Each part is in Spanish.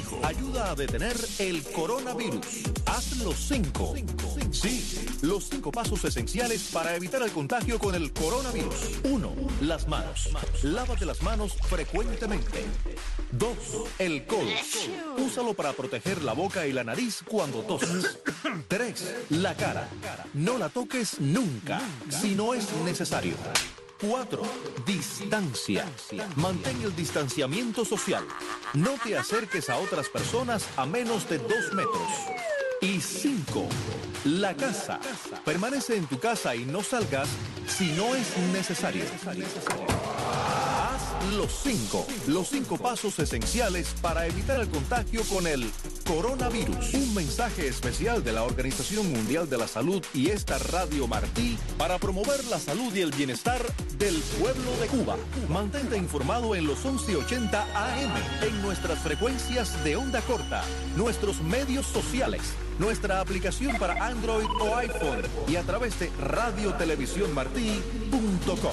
ayuda a detener el coronavirus. Haz los 5. Sí, los 5 pasos esenciales para evitar el contagio con el coronavirus. 1. Las manos. Lávate las manos frecuentemente. 2. El codo. Úsalo para proteger la boca y la nariz cuando tosas. 3. La cara. No la toques nunca, si no es necesario. 4. Distancia. Mantén el distanciamiento social. No te acerques a otras personas a menos de 2 metros. Y 5. La casa. Permanece en tu casa y no salgas si no es necesario. Haz los 5 pasos esenciales para evitar el contagio con el coronavirus. Un mensaje especial de la Organización Mundial de la Salud y esta Radio Martí para promover la salud y el bienestar del pueblo de Cuba. Mantente informado en los 1180 AM, en nuestras frecuencias de onda corta, nuestros medios sociales, nuestra aplicación para Android o iPhone y a través de radiotelevisiónmartí.com.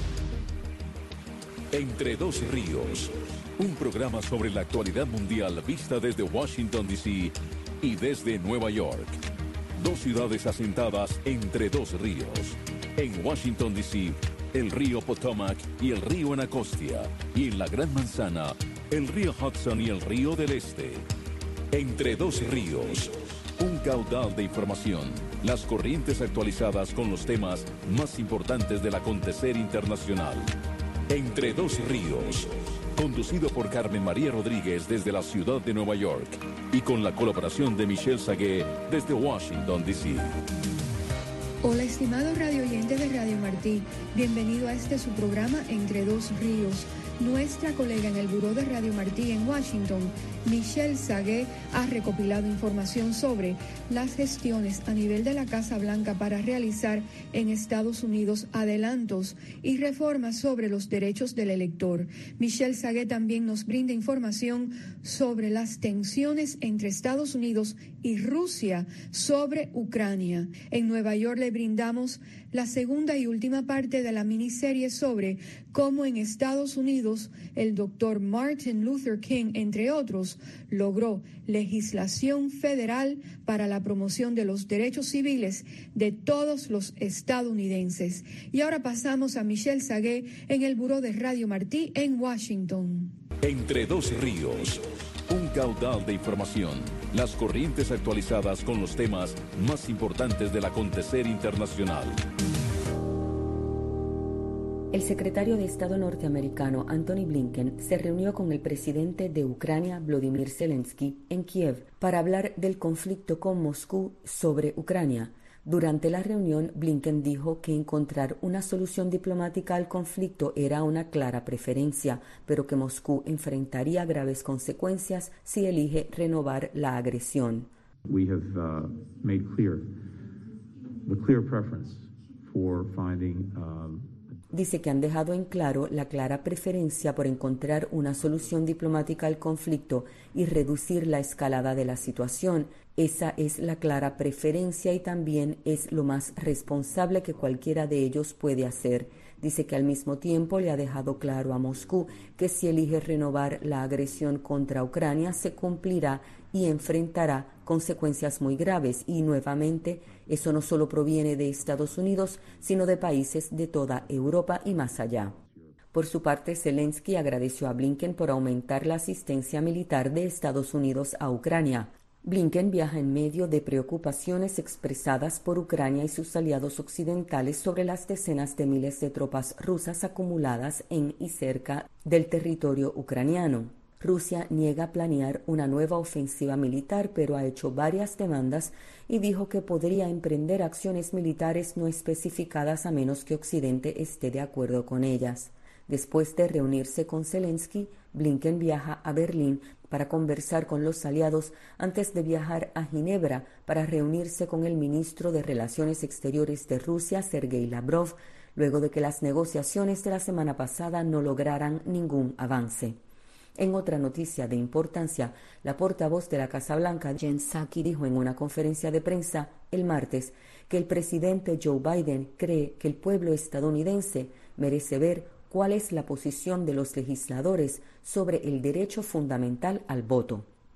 Entre dos ríos, un programa sobre la actualidad mundial vista desde Washington, D.C. y desde Nueva York. 2 ciudades asentadas entre 2 ríos. En Washington, D.C., el río Potomac y el río Anacostia. Y en la Gran Manzana, el río Hudson y el río del Este. Entre 2 ríos, un caudal de información. Las corrientes actualizadas con los temas más importantes del acontecer internacional. Entre 2 ríos, conducido por Carmen María Rodríguez desde la ciudad de Nueva York y con la colaboración de Michelle Sagué desde Washington, D.C. Hola, estimado radio oyente de Radio Martí. Bienvenido a su programa Entre 2 ríos. Nuestra colega en el Buró de Radio Martí en Washington, Michelle Sagué, ha recopilado información sobre las gestiones a nivel de la Casa Blanca para realizar en Estados Unidos adelantos y reformas sobre los derechos del elector. Michelle Sagué también nos brinda información sobre las tensiones entre Estados Unidos y Rusia sobre Ucrania. En Nueva York le brindamos la segunda y última parte de la miniserie sobre cómo en Estados Unidos el doctor Martin Luther King, entre otros, logró legislación federal para la promoción de los derechos civiles de todos los estadounidenses. Y ahora pasamos a Michelle Sagué en el Buró de Radio Martí en Washington. Entre 2 ríos, un caudal de información. Las corrientes actualizadas con los temas más importantes del acontecer internacional. El secretario de Estado norteamericano Antony Blinken se reunió con el presidente de Ucrania, Volodymyr Zelensky, en Kiev para hablar del conflicto con Moscú sobre Ucrania. Durante la reunión, Blinken dijo que encontrar una solución diplomática al conflicto era una clara preferencia, pero que Moscú enfrentaría graves consecuencias si elige renovar la agresión. We have made clear the clear preference for finding Dice que han dejado en claro la clara preferencia por encontrar una solución diplomática al conflicto y reducir la escalada de la situación. Esa es la clara preferencia y también es lo más responsable que cualquiera de ellos puede hacer. Dice que al mismo tiempo le ha dejado claro a Moscú que si elige renovar la agresión contra Ucrania se cumplirá y enfrentará consecuencias muy graves y nuevamente eso no solo proviene de Estados Unidos sino de países de toda Europa y más allá. Por su parte, Zelensky agradeció a Blinken por aumentar la asistencia militar de Estados Unidos a Ucrania. Blinken viaja en medio de preocupaciones expresadas por Ucrania y sus aliados occidentales sobre las decenas de miles de tropas rusas acumuladas en y cerca del territorio ucraniano. Rusia niega planear una nueva ofensiva militar, pero ha hecho varias demandas y dijo que podría emprender acciones militares no especificadas a menos que Occidente esté de acuerdo con ellas. Después de reunirse con Zelensky, Blinken viaja a Berlín para conversar con los aliados antes de viajar a Ginebra para reunirse con el ministro de Relaciones Exteriores de Rusia, Sergei Lavrov, luego de que las negociaciones de la semana pasada no lograran ningún avance. En otra noticia de importancia, la portavoz de la Casa Blanca, Jen Psaki, dijo en una conferencia de prensa el martes que el presidente Joe Biden cree que el pueblo estadounidense merece ver cuál es la posición de los legisladores sobre el derecho fundamental al voto.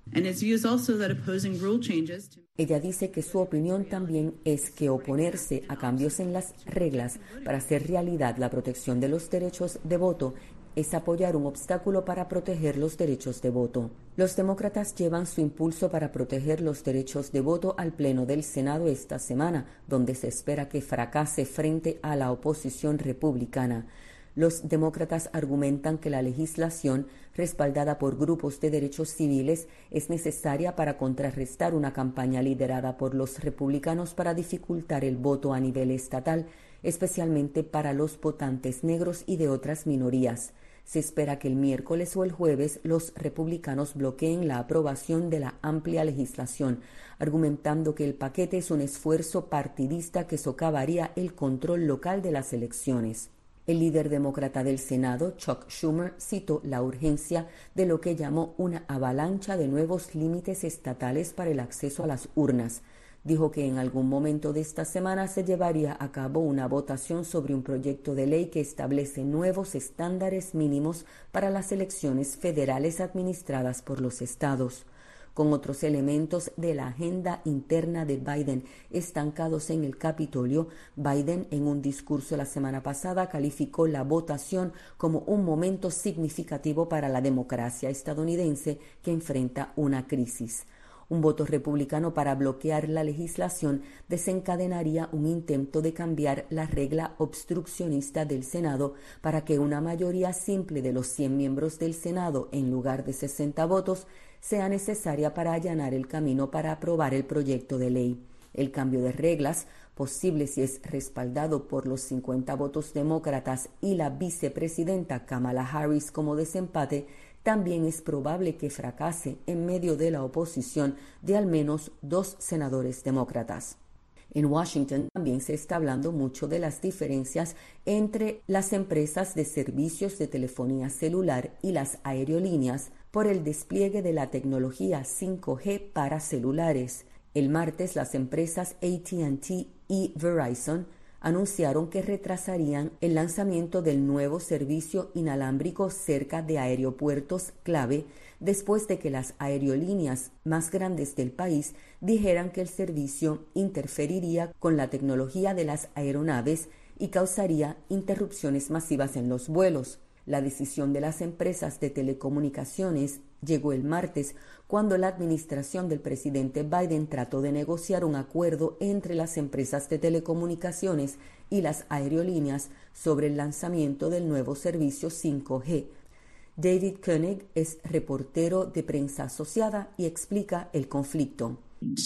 Ella dice que su opinión también es que oponerse a cambios en las reglas para hacer realidad la protección de los derechos de voto es apoyar un obstáculo para proteger los derechos de voto. Los demócratas llevan su impulso para proteger los derechos de voto al Pleno del Senado esta semana, donde se espera que fracase frente a la oposición republicana. Los demócratas argumentan que la legislación, respaldada por grupos de derechos civiles, es necesaria para contrarrestar una campaña liderada por los republicanos para dificultar el voto a nivel estatal, especialmente para los votantes negros y de otras minorías. Se espera que el miércoles o el jueves los republicanos bloqueen la aprobación de la amplia legislación, argumentando que el paquete es un esfuerzo partidista que socavaría el control local de las elecciones. El líder demócrata del Senado, Chuck Schumer, citó la urgencia de lo que llamó una avalancha de nuevos límites estatales para el acceso a las urnas. Dijo que en algún momento de esta semana se llevaría a cabo una votación sobre un proyecto de ley que establece nuevos estándares mínimos para las elecciones federales administradas por los estados. Con otros elementos de la agenda interna de Biden estancados en el Capitolio, Biden, en un discurso la semana pasada, calificó la votación como un momento significativo para la democracia estadounidense que enfrenta una crisis. Un voto republicano para bloquear la legislación desencadenaría un intento de cambiar la regla obstruccionista del Senado para que una mayoría simple de los 100 miembros del Senado, en lugar de 60 votos, sea necesaria para allanar el camino para aprobar el proyecto de ley. El cambio de reglas, posible si es respaldado por los 50 votos demócratas y la vicepresidenta Kamala Harris como desempate, también es probable que fracase en medio de la oposición de al menos 2 senadores demócratas. En Washington también se está hablando mucho de las diferencias entre las empresas de servicios de telefonía celular y las aerolíneas por el despliegue de la tecnología 5G para celulares. El martes, las empresas AT&T y Verizon anunciaron que retrasarían el lanzamiento del nuevo servicio inalámbrico cerca de aeropuertos clave después de que las aerolíneas más grandes del país dijeran que el servicio interferiría con la tecnología de las aeronaves y causaría interrupciones masivas en los vuelos. La decisión de las empresas de telecomunicaciones llegó el martes cuando la administración del presidente Biden trató de negociar un acuerdo entre las empresas de telecomunicaciones y las aerolíneas sobre el lanzamiento del nuevo servicio 5G. David Koenig es reportero de prensa asociada y explica el conflicto.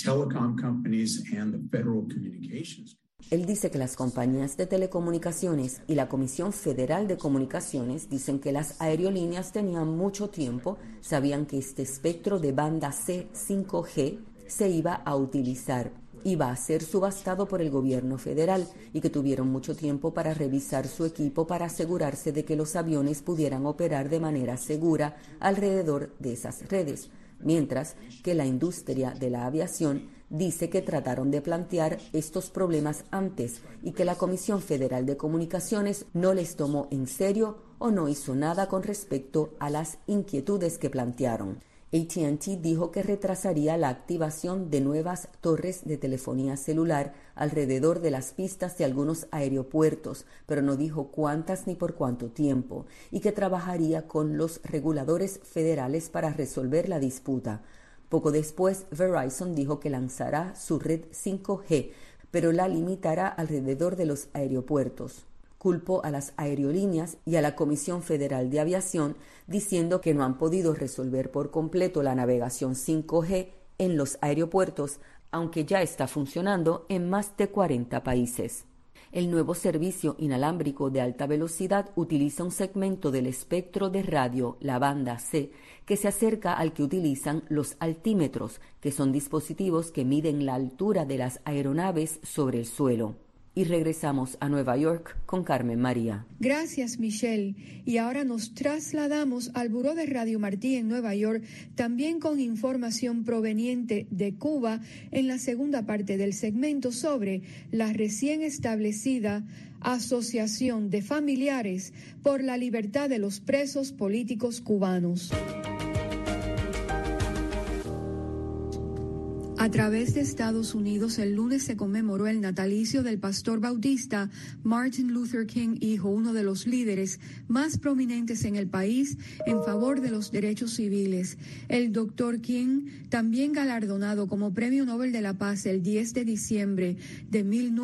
Él dice que las compañías de telecomunicaciones y la Comisión Federal de Comunicaciones dicen que las aerolíneas tenían mucho tiempo, sabían que este espectro de banda C 5G se iba a utilizar, iba a ser subastado por el gobierno federal y que tuvieron mucho tiempo para revisar su equipo para asegurarse de que los aviones pudieran operar de manera segura alrededor de esas redes, mientras que la industria de la aviación dice que trataron de plantear estos problemas antes y que la Comisión Federal de Comunicaciones no les tomó en serio o no hizo nada con respecto a las inquietudes que plantearon. AT&T dijo que retrasaría la activación de nuevas torres de telefonía celular alrededor de las pistas de algunos aeropuertos, pero no dijo cuántas ni por cuánto tiempo, y que trabajaría con los reguladores federales para resolver la disputa. Poco después, Verizon dijo que lanzará su red 5G, pero la limitará alrededor de los aeropuertos. Culpó a las aerolíneas y a la Comisión Federal de Aviación, diciendo que no han podido resolver por completo la navegación 5G en los aeropuertos, aunque ya está funcionando en más de 40 países. El nuevo servicio inalámbrico de alta velocidad utiliza un segmento del espectro de radio, la banda C, que se acerca al que utilizan los altímetros, que son dispositivos que miden la altura de las aeronaves sobre el suelo. Y regresamos a Nueva York con Carmen María. Gracias, Michelle. Y ahora nos trasladamos al Buró de Radio Martí en Nueva York, también con información proveniente de Cuba en la segunda parte del segmento sobre la recién establecida Asociación de Familiares por la Libertad de los Presos Políticos Cubanos. A través de Estados Unidos, el lunes se conmemoró el natalicio del pastor bautista Martin Luther King, hijo, uno de los líderes más prominentes en el país en favor de los derechos civiles. El Dr. King, también galardonado como Premio Nobel de la Paz el 10 de diciembre de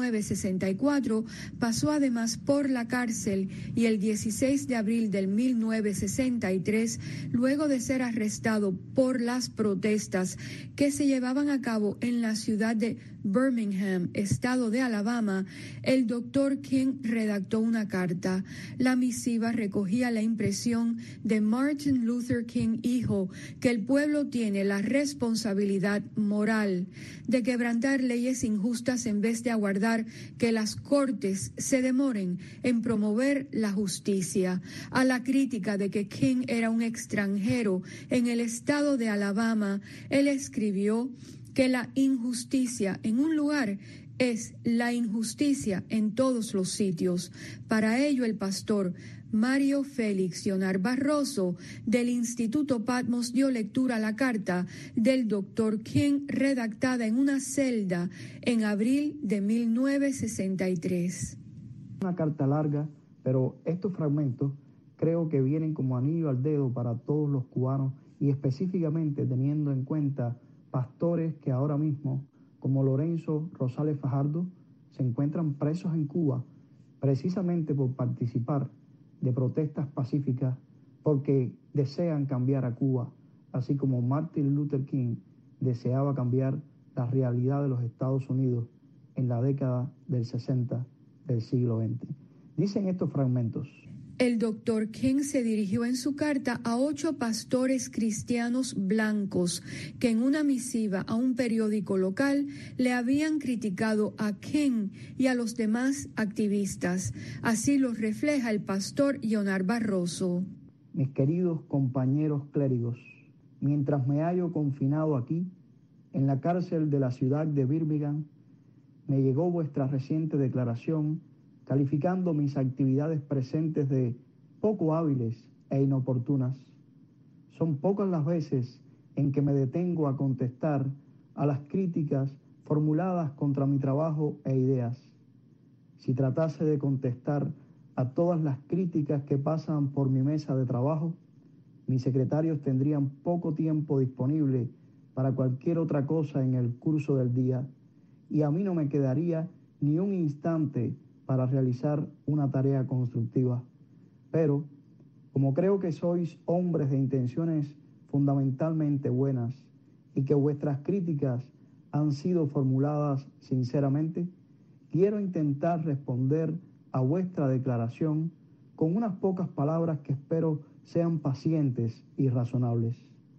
1964, pasó además por la cárcel y el 16 de abril del 1963, luego de ser arrestado por las protestas que se llevaban a cabo en la ciudad de Birmingham, estado de Alabama, el Dr. King redactó una carta. La misiva recogía la impresión de Martin Luther King, hijo, que el pueblo tiene la responsabilidad moral de quebrantar leyes injustas en vez de aguardar que las cortes se demoren en promover la justicia. A la crítica de que King era un extranjero en el estado de Alabama, él escribió que la injusticia en un lugar es la injusticia en todos los sitios. Para ello, el pastor Mario Félix Leonard Barroso del Instituto Patmos dio lectura a la carta del Dr. King redactada en una celda en abril de 1963. Una carta larga, pero estos fragmentos creo que vienen como anillo al dedo para todos los cubanos y específicamente teniendo en cuenta pastores que ahora mismo, como Lorenzo Rosales Fajardo, se encuentran presos en Cuba precisamente por participar de protestas pacíficas porque desean cambiar a Cuba, así como Martin Luther King deseaba cambiar la realidad de los Estados Unidos en la década del 60 del siglo XX. Dicen estos fragmentos: el Dr. King se dirigió en su carta a 8 pastores cristianos blancos que en una misiva a un periódico local le habían criticado a King y a los demás activistas. Así lo refleja el pastor Leonard Barroso. Mis queridos compañeros clérigos, mientras me hallo confinado aquí, en la cárcel de la ciudad de Birmingham, me llegó vuestra reciente declaración calificando mis actividades presentes de poco hábiles e inoportunas. Son pocas las veces en que me detengo a contestar a las críticas formuladas contra mi trabajo e ideas. Si tratase de contestar a todas las críticas que pasan por mi mesa de trabajo, mis secretarios tendrían poco tiempo disponible para cualquier otra cosa en el curso del día, y a mí no me quedaría ni un instante para realizar una tarea constructiva. Pero, como creo que sois hombres de intenciones fundamentalmente buenas y que vuestras críticas han sido formuladas sinceramente, quiero intentar responder a vuestra declaración con unas pocas palabras que espero sean pacientes y razonables.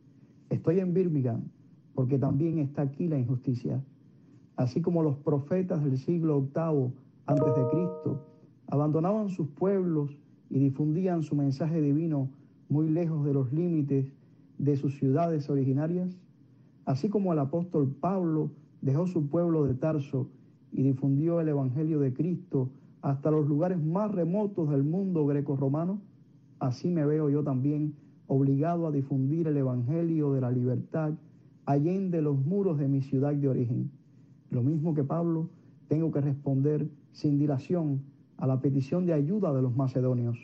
Estoy en Birmingham porque también está aquí la injusticia. Así como los profetas del siglo VIII antes de Cristo abandonaban sus pueblos y difundían su mensaje divino muy lejos de los límites de sus ciudades originarias, así como el apóstol Pablo dejó su pueblo de Tarso y difundió el evangelio de Cristo hasta los lugares más remotos del mundo grecorromano, así me veo yo también obligado a difundir el evangelio de la libertad allende los muros de mi ciudad de origen. Lo mismo que Pablo, tengo que responder sin dilación a la petición de ayuda de los macedonios.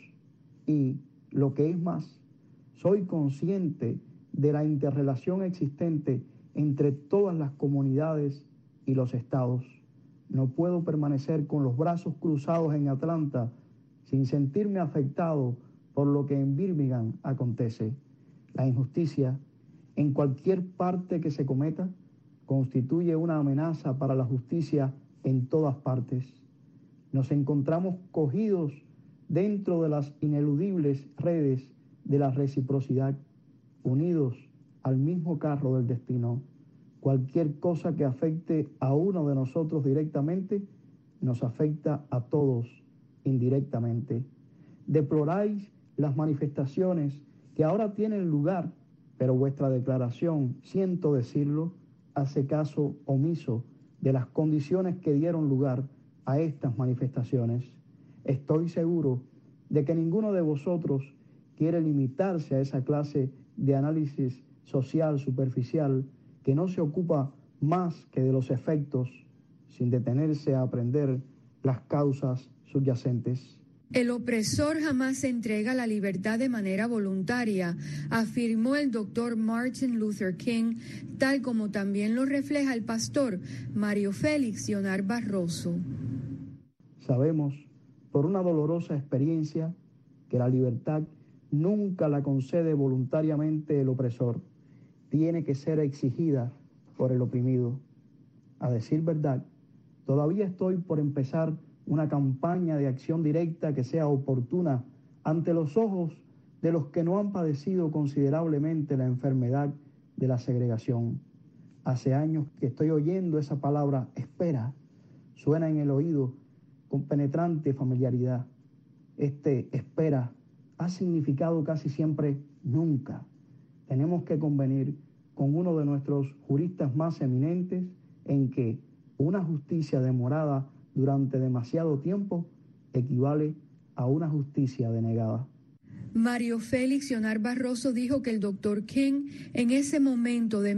Y, lo que es más, soy consciente de la interrelación existente entre todas las comunidades y los estados. No puedo permanecer con los brazos cruzados en Atlanta sin sentirme afectado por lo que en Birmingham acontece. La injusticia, en cualquier parte que se cometa, constituye una amenaza para la justicia en todas partes. Nos encontramos cogidos dentro de las ineludibles redes de la reciprocidad, unidos al mismo carro del destino. Cualquier cosa que afecte a uno de nosotros directamente, nos afecta a todos indirectamente. Deploráis las manifestaciones que ahora tienen lugar, pero vuestra declaración, siento decirlo, hace caso omiso de las condiciones que dieron lugar a estas manifestaciones. Estoy seguro de que ninguno de vosotros quiere limitarse a esa clase de análisis social superficial que no se ocupa más que de los efectos, sin detenerse a aprender las causas subyacentes. El opresor jamás entrega la libertad de manera voluntaria, afirmó el doctor Martin Luther King, tal como también lo refleja el pastor Mario Félix Ionar Barroso. Sabemos, por una dolorosa experiencia, que la libertad nunca la concede voluntariamente el opresor, tiene que ser exigida por el oprimido. A decir verdad, todavía estoy por empezar una campaña de acción directa que sea oportuna ante los ojos de los que no han padecido considerablemente la enfermedad de la segregación. Hace años que estoy oyendo esa palabra, espera, suena en el oído con penetrante familiaridad. Espera ha significado casi siempre nunca. Tenemos que convenir con uno de nuestros juristas más eminentes en que una justicia demorada durante demasiado tiempo equivale a una justicia denegada. Mario Félix Ionar Barroso dijo que el doctor King en ese momento de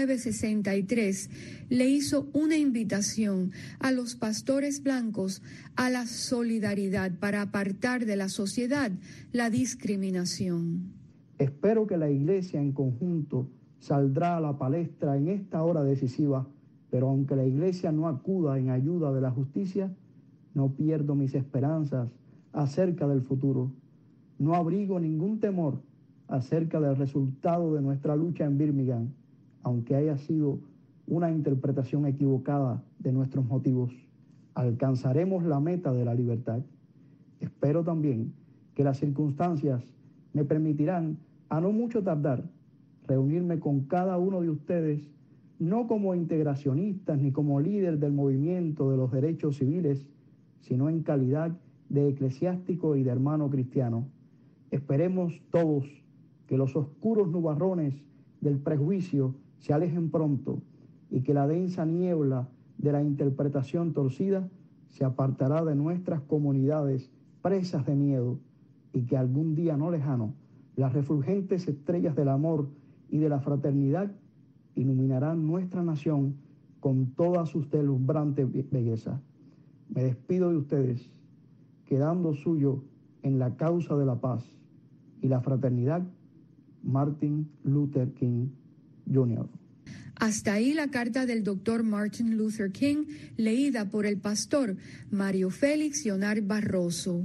1963 le hizo una invitación a los pastores blancos a la solidaridad para apartar de la sociedad la discriminación. Espero que la Iglesia en conjunto saldrá a la palestra en esta hora decisiva, pero aunque la Iglesia no acuda en ayuda de la justicia, no pierdo mis esperanzas acerca del futuro. No abrigo ningún temor acerca del resultado de nuestra lucha en Birmingham, aunque haya sido una interpretación equivocada de nuestros motivos. Alcanzaremos la meta de la libertad. Espero también que las circunstancias me permitirán, a no mucho tardar, reunirme con cada uno de ustedes, no como integracionistas ni como líder del movimiento de los derechos civiles, sino en calidad de eclesiástico y de hermano cristiano. Esperemos todos que los oscuros nubarrones del prejuicio se alejen pronto y que la densa niebla de la interpretación torcida se apartará de nuestras comunidades presas de miedo y que algún día no lejano las refulgentes estrellas del amor y de la fraternidad iluminarán nuestra nación con toda su deslumbrante belleza. Me despido de ustedes, quedando suyo en la causa de la paz y la fraternidad, Martin Luther King, Jr. Hasta ahí la carta del doctor Martin Luther King, leída por el pastor Mario Félix Ionar Barroso.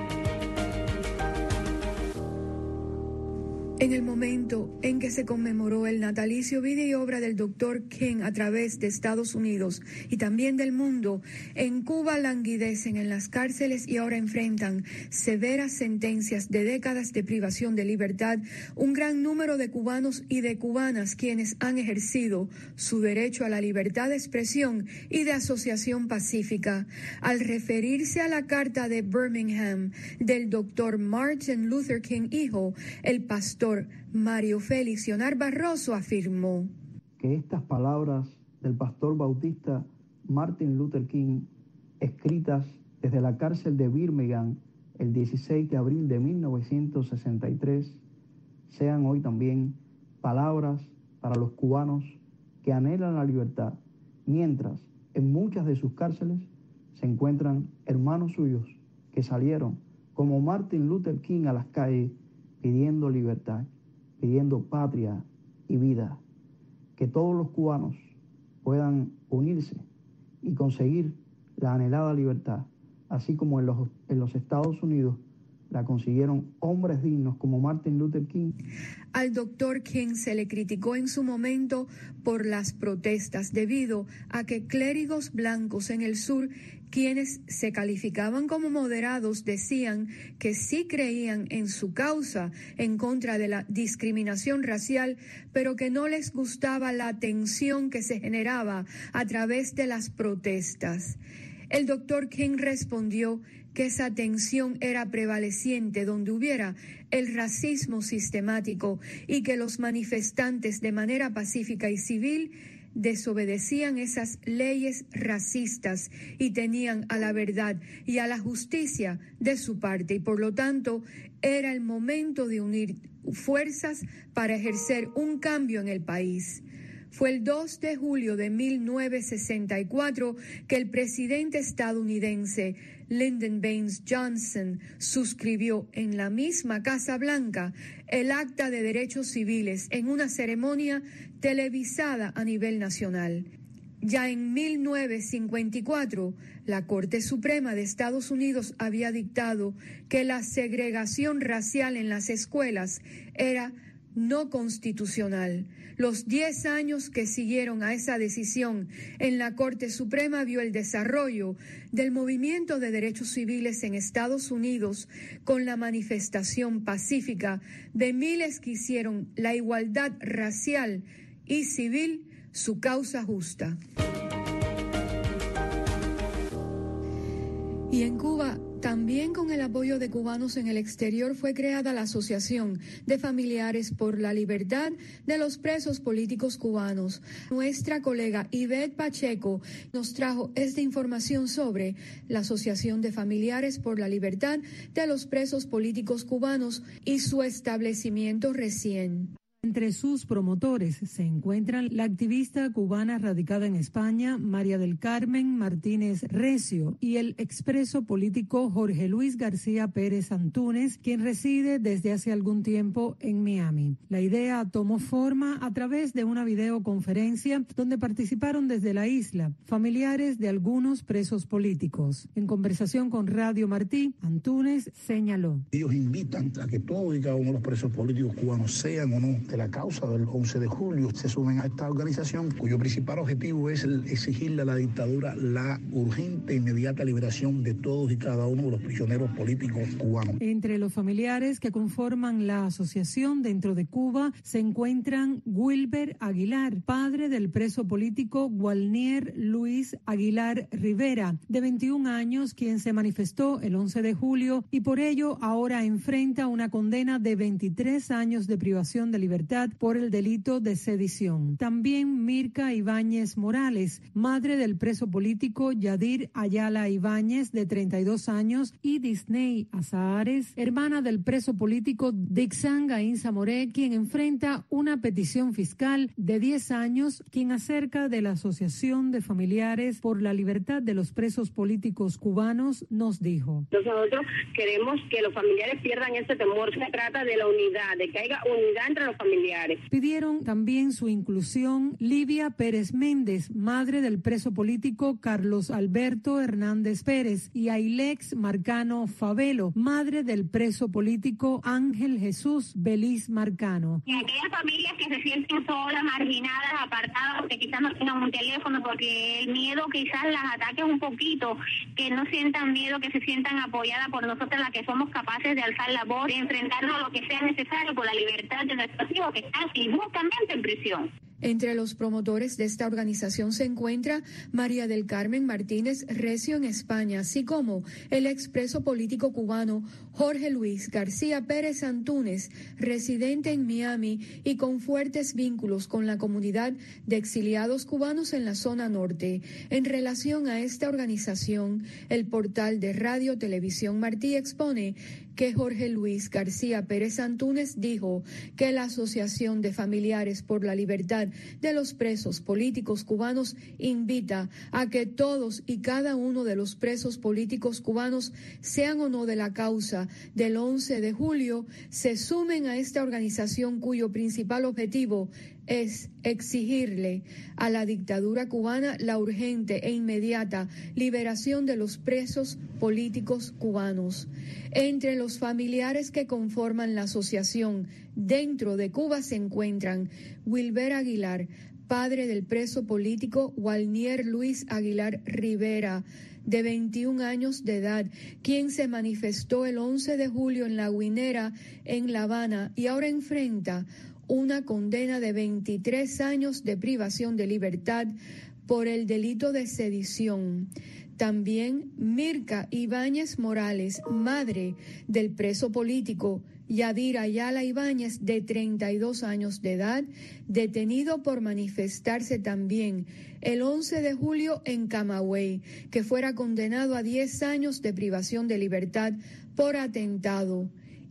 En el momento en que se conmemoró el natalicio, vida y obra del Dr. King a través de Estados Unidos y también del mundo, en Cuba languidecen en las cárceles y ahora enfrentan severas sentencias de décadas de privación de libertad un gran número de cubanos y de cubanas quienes han ejercido su derecho a la libertad de expresión y de asociación pacífica. Al referirse a la carta de Birmingham del Dr. Martin Luther King, hijo, el pastor Mario Félix Ionar Barroso afirmó que estas palabras del pastor bautista Martin Luther King, escritas desde la cárcel de Birmingham el 16 de abril de 1963, sean hoy también palabras para los cubanos que anhelan la libertad, mientras en muchas de sus cárceles se encuentran hermanos suyos que salieron como Martin Luther King a las calles pidiendo libertad, pidiendo patria y vida, que todos los cubanos puedan unirse y conseguir la anhelada libertad, así como en los Estados Unidos la consiguieron hombres dignos como Martin Luther King. Al doctor King se le criticó en su momento por las protestas debido a que clérigos blancos en el sur, quienes se calificaban como moderados, decían que sí creían en su causa en contra de la discriminación racial, pero que no les gustaba la tensión que se generaba a través de las protestas. El doctor King respondió que esa tensión era prevaleciente donde hubiera el racismo sistemático y que los manifestantes de manera pacífica y civil desobedecían esas leyes racistas y tenían a la verdad y a la justicia de su parte, y por lo tanto era el momento de unir fuerzas para ejercer un cambio en el país. Fue el 2 de julio de 1964 que el presidente estadounidense Lyndon Baines Johnson suscribió en la misma Casa Blanca el Acta de Derechos Civiles en una ceremonia televisada a nivel nacional. Ya en 1954, la Corte Suprema de Estados Unidos había dictado que la segregación racial en las escuelas era no constitucional. Los 10 años que siguieron a esa decisión en la Corte Suprema vio el desarrollo del movimiento de derechos civiles en Estados Unidos con la manifestación pacífica de miles que hicieron la igualdad racial y civil su causa justa. Y en Cuba, también con el apoyo de cubanos en el exterior, fue creada la Asociación de Familiares por la Libertad de los Presos Políticos Cubanos. Nuestra colega Ivette Pacheco nos trajo esta información sobre la Asociación de Familiares por la Libertad de los Presos Políticos Cubanos y su establecimiento recién. Entre sus promotores se encuentran la activista cubana radicada en España, María del Carmen Martínez Recio, y el expreso político Jorge Luis García Pérez Antúnez, quien reside desde hace algún tiempo en Miami. La idea tomó forma a través de una videoconferencia donde participaron desde la isla familiares de algunos presos políticos. En conversación con Radio Martí, Antúnez señaló: ellos invitan a que todos y cada uno de los presos políticos cubanos, sean o no de la causa del 11 de julio, se sumen a esta organización cuyo principal objetivo es exigirle a la dictadura la urgente e inmediata liberación de todos y cada uno de los prisioneros políticos cubanos. Entre los familiares que conforman la asociación dentro de Cuba se encuentran Wilber Aguilar, padre del preso político Gualnier Luis Aguilar Rivera, de 21 años, quien se manifestó el 11 de julio y por ello ahora enfrenta una condena de 23 años de privación de libertad por el delito de sedición. También Mirka Ibáñez Morales, madre del preso político Yadir Ayala Ibáñez, de 32 años, y Disney Azahares, hermana del preso político Dixan Gainza Moré, quien enfrenta una petición fiscal de 10 años, quien acerca de la Asociación de Familiares por la Libertad de los Presos Políticos Cubanos nos dijo: nosotros queremos que los familiares pierdan ese temor. Se trata de la unidad, de que haya unidad entre los familiares. Pidieron también su inclusión Livia Pérez Méndez, madre del preso político Carlos Alberto Hernández Pérez, y Ailex Marcano Favelo, madre del preso político Ángel Jesús Beliz Marcano. Y aquellas familias que se sienten solas, marginadas, apartadas, que quizás no tengan un teléfono porque el miedo quizás las ataque un poquito, que no sientan miedo, que se sientan apoyadas por nosotros, las que somos capaces de alzar la voz, de enfrentarnos a lo que sea necesario por la libertad de nuestros hijos que están injustamente en prisión. Entre los promotores de esta organización se encuentra María del Carmen Martínez Recio en España, así como el expreso político cubano Jorge Luis García Pérez Antúnez, residente en Miami y con fuertes vínculos con la comunidad de exiliados cubanos en la zona norte. En relación a esta organización, el portal de Radio Televisión Martí expone que Jorge Luis García Pérez Antúnez dijo que la Asociación de Familiares por la Libertad de los Presos Políticos Cubanos invita a que todos y cada uno de los presos políticos cubanos, sean o no de la causa del 11 de julio, se sumen a esta organización cuyo principal objetivo es exigirle a la dictadura cubana la urgente e inmediata liberación de los presos políticos cubanos. Entre los familiares que conforman la asociación dentro de Cuba se encuentran Wilber Aguilar, padre del preso político Gualnier Luis Aguilar Rivera, de 21 años de edad, quien se manifestó el 11 de julio en La Guinera, en La Habana, y ahora enfrenta una condena de 23 años de privación de libertad por el delito de sedición. También Mirka Ibáñez Morales, madre del preso político Yadir Ayala Ibáñez, de 32 años de edad, detenido por manifestarse también el 11 de julio en Camagüey, que fuera condenado a 10 años de privación de libertad por atentado.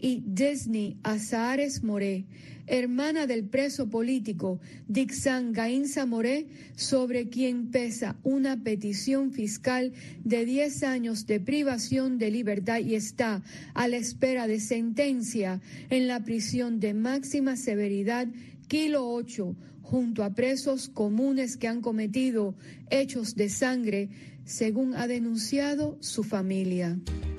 y Disney Azahares Moré, hermana del preso político Dixan Gainza Moré, sobre quien pesa una petición fiscal de 10 años de privación de libertad y está a la espera de sentencia en la prisión de máxima severidad Kilo 8, junto a presos comunes que han cometido hechos de sangre, según ha denunciado su familia.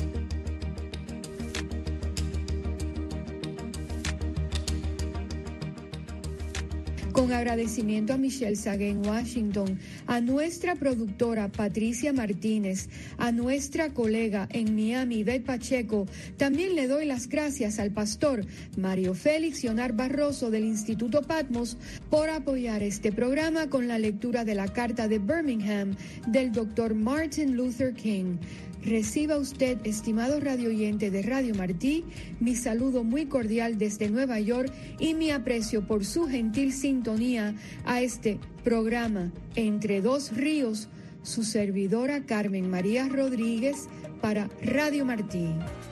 Con agradecimiento a Michelle Sagué en Washington, a nuestra productora Patricia Martínez, a nuestra colega en Miami, Beth Pacheco, también le doy las gracias al pastor Mario Félix Ionar Barroso del Instituto Patmos por apoyar este programa con la lectura de la Carta de Birmingham del Dr. Martin Luther King. Reciba usted, estimado radio oyente de Radio Martí, mi saludo muy cordial desde Nueva York y mi aprecio por su gentil sintonía a este programa Entre Dos Ríos, su servidora Carmen María Rodríguez para Radio Martí.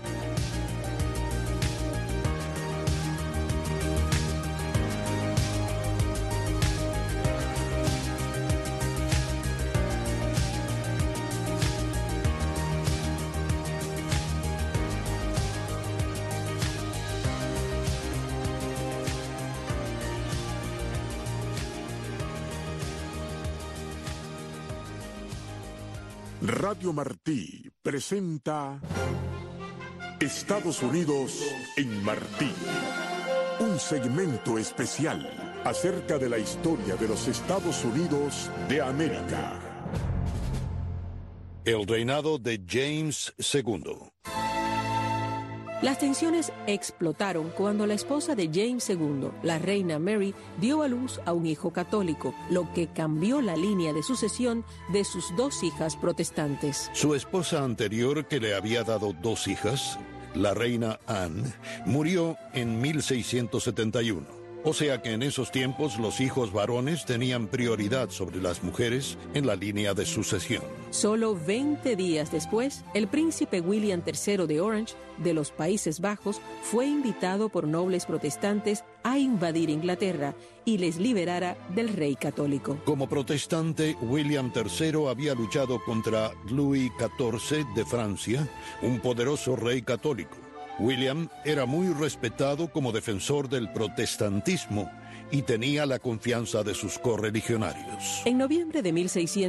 Radio Martí presenta Estados Unidos en Martí, un segmento especial acerca de la historia de los Estados Unidos de América. El reinado de James II. Las tensiones explotaron cuando la esposa de James II, la reina Mary, dio a luz a un hijo católico, lo que cambió la línea de sucesión de sus dos hijas protestantes. Su esposa anterior, que le había dado dos hijas, la reina Anne, murió en 1671. O sea que en esos tiempos los hijos varones tenían prioridad sobre las mujeres en la línea de sucesión. Solo 20 días después, el príncipe William III de Orange, de los Países Bajos, fue invitado por nobles protestantes a invadir Inglaterra y les liberara del rey católico. Como protestante, William III había luchado contra Louis XIV de Francia, un poderoso rey católico. William era muy respetado como defensor del protestantismo y tenía la confianza de sus correligionarios. En noviembre de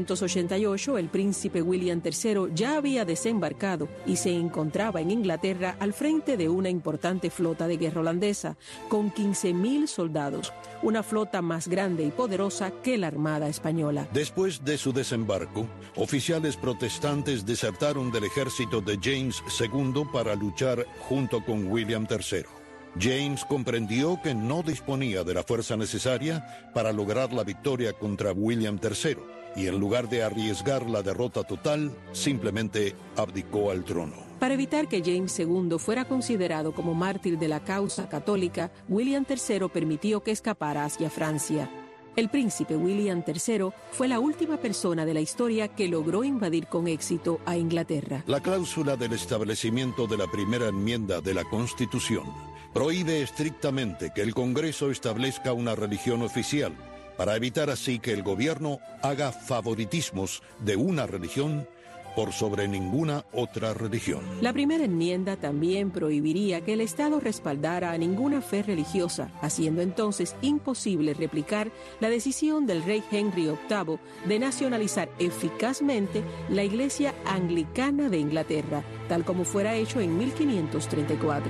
1688, el príncipe William III ya había desembarcado y se encontraba en Inglaterra al frente de una importante flota de guerra holandesa, con 15,000 soldados, una flota más grande y poderosa que la Armada Española. Después de su desembarco, oficiales protestantes desertaron del ejército de James II para luchar junto con William III. James comprendió que no disponía de la fuerza necesaria para lograr la victoria contra William III y en lugar de arriesgar la derrota total, simplemente abdicó al trono. Para evitar que James II fuera considerado como mártir de la causa católica, William III permitió que escapara hacia Francia. El príncipe William III fue la última persona de la historia que logró invadir con éxito a Inglaterra. La cláusula del establecimiento de la primera enmienda de la Constitución prohíbe estrictamente que el Congreso establezca una religión oficial, para evitar así que el gobierno haga favoritismos de una religión por sobre ninguna otra religión. La primera enmienda también prohibiría que el Estado respaldara a ninguna fe religiosa, haciendo entonces imposible replicar la decisión del rey Henry VIII de nacionalizar eficazmente la Iglesia Anglicana de Inglaterra, tal como fuera hecho en 1534.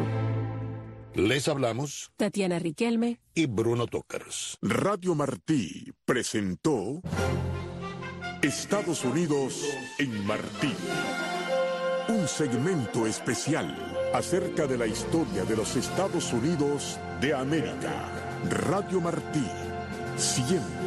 Les hablamos Tatiana Riquelme y Bruno Tokers. Radio Martí presentó Estados Unidos en Martí, un segmento especial acerca de la historia de los Estados Unidos de América. Radio Martí, siempre